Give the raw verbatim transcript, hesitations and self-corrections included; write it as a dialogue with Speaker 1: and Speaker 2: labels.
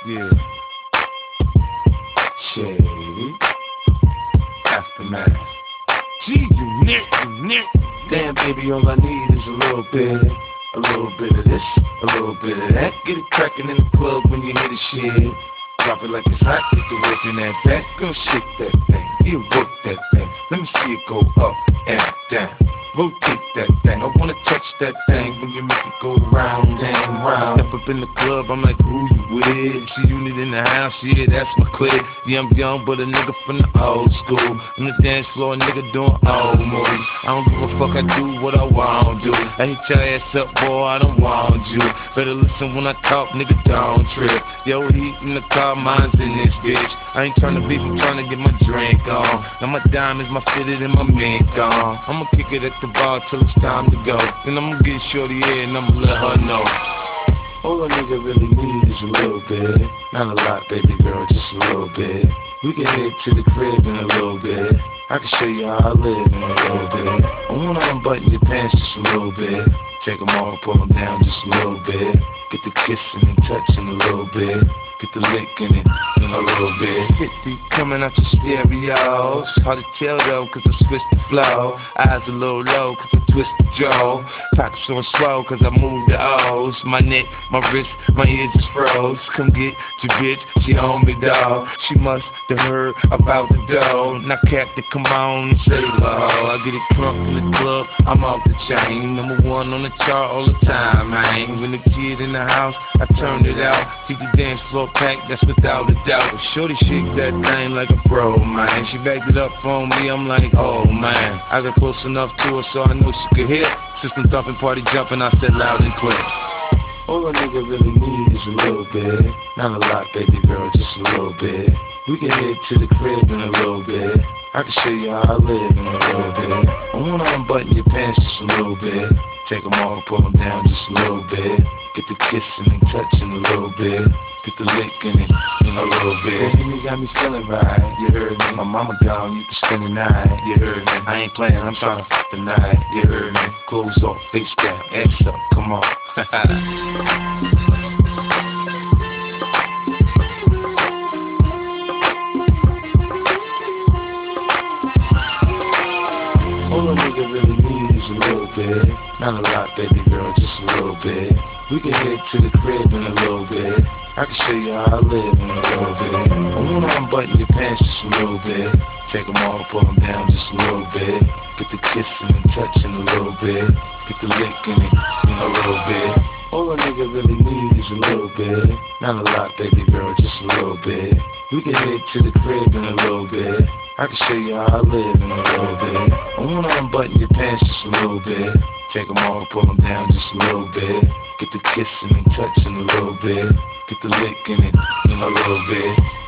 Speaker 1: Yeah. Shady. Aftermath. G unit, unit. Damn, baby, all I need is a little bit. A little bit of this, a little bit of that. Get it crackin' in the club when you hear the shit. Drop it like it's hot, get the work in that back. Girl, shake that thing, yeah, work that thing. Let me see it go up and down. Rotate that thing, I wanna touch that thing when you make it go round and round. Step up in the club, I'm like, who you with? See unit in the house, yeah, that's my clique. Yeah, I'm young, but a nigga from the old school. On the dance floor, a nigga doing old moves. I don't give a fuck, I do what I want to. I hit your ass up, boy, I don't want you. Better listen when I talk, nigga, don't trip. Yo, heat in the car, mine's in this bitch. I ain't tryna beef, I'm tryna get my drink on. Now my diamonds, my fitted, and my mink on. I'ma kick it at the bar till it's time to go. Then I'ma get shorty here and I'ma let her know. All a nigga really need is a little bit. Not a lot, baby girl, just a little bit. We can head to the crib in a little bit. I can show you how I live in a little bit. I wanna unbutton your pants just a little bit. Take them all, pull them down just a little bit. Get the kissing and touching a little bit. Get the licking it in a little bit. fifty coming out your stereos. Hard to tell though, cause I switched the flow. Eyes a little low, cause I twist the jaw. Pockets on swell, cause I move the O's. My neck, my wrist, my ears is froze. Come get your bitch, she on me, dawg. She must have heard about the dough. Now Captain, come on and say hello. I get it crunk in the club, I'm off the chain. Number one on the chart all the time, man. When the kid in the house, I turned it out. Keep the dance floor packed, that's without a doubt. Shorty shake that thing like a pro, man. She backed it up on me, I'm like, oh man. I got close enough to her so I know she could hear. System thumping, party jumping, I said loud and clear. All a nigga really need is a little bit. Not a lot, baby girl, just a little bit. We can head to the crib in a little bit. I can show you how I live in a little bit. I wanna unbutton your pants just a little bit. Take them all, pull them down just a little bit. Get the kissing and touching a little bit. Get the licking it in a little bit. You got me feeling right, you heard me. My mama gone, you can spend the night, you heard me. I ain't playing, I'm trying to fuck the night, you heard me. Clothes off, face down, ass up, come on. All a nigga really need is a little bit. Not a lot, baby girl, just a little bit. We can head to the crib in a little bit. I can show you how I live in a little bit. I wanna unbutton your pants just a little bit. Take them all, pull them down just a little bit. Get the kissing and touching a little bit. Get the licking it in a little bit. All a nigga really need is a little bit. Not a lot, baby girl, just a little bit. We can head to the crib in a little bit. I can show you how I live in a little bit. I wanna unbutton your pants just a little bit. Take them all, pull them down just a little bit. Get the kissing and touching a little bit. Get the licking it in a little bit.